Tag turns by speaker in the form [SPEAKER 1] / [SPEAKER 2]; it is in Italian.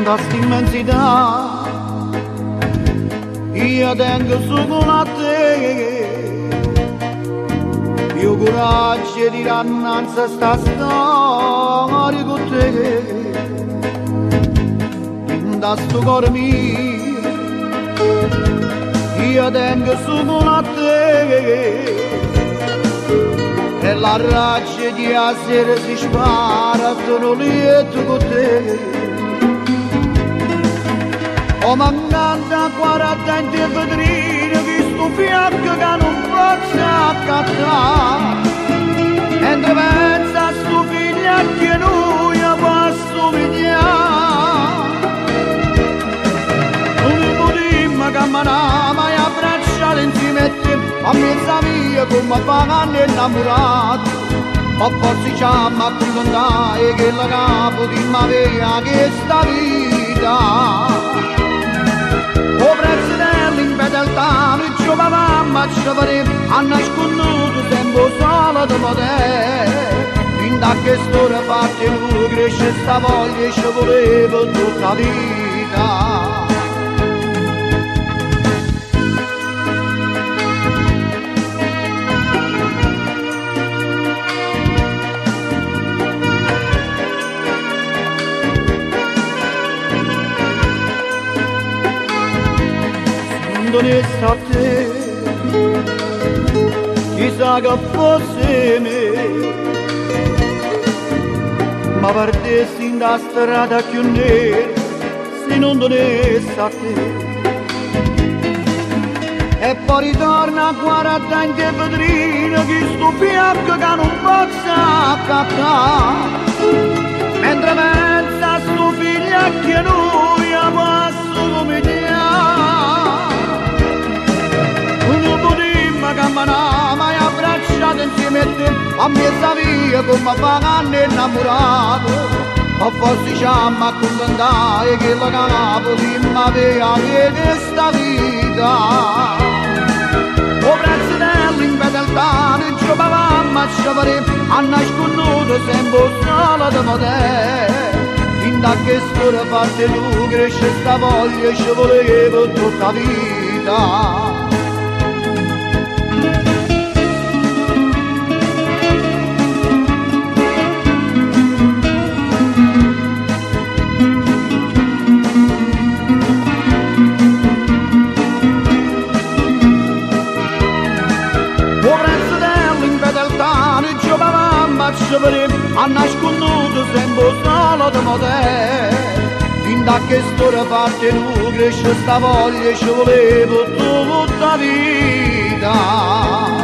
[SPEAKER 1] da sta immensità io tengo su con a te, io coraggio di rannanza sta storia con te, da sto cuore mio io tengo su con a te, e la razza di a sera si spara, sono lieto con te. O manganda 40 in te vetrine che sto fianco che non posso accattare, mentre pensa a sto figlio che lui posso pigliare. Non potremmo camminare mai abbracciare insieme a te, a mezza via come fanno innamorato, ma forse ci amo a contare che la capo di m'aveva questa vita. O prezzo dell'infedeltà, noi ci mamma ci faremo, a nasconduto sempre solo da te. Fin da che storia parte lui cresce sta voglia e ci volevo tutta la vita. Non è a te, chissà che fosse me, ma partessi in da strada più nera se non donesse a te. E poi ritorna a 40 in che vetrina che sto fianco che non posso accattare, mentre pensa a sto figlio che lui posso umiliare. Camminare mai abbracciato insieme a te, a mezza via come fanno innamorato, ma forse ci amo a contentare che la capo di m'aveva questa vita. O prezzo dell'infedeltà, noi ci mamma ci faremo, a nasconduto sempre solo da te. Fin da che storia parte lui cresce sta voglia e ci volevo tutta la vita. Ci faremo, a nasconduto sempre solo da te. Fin da che storia parte lui cresce sta voglia e ci volevo tutta la vita.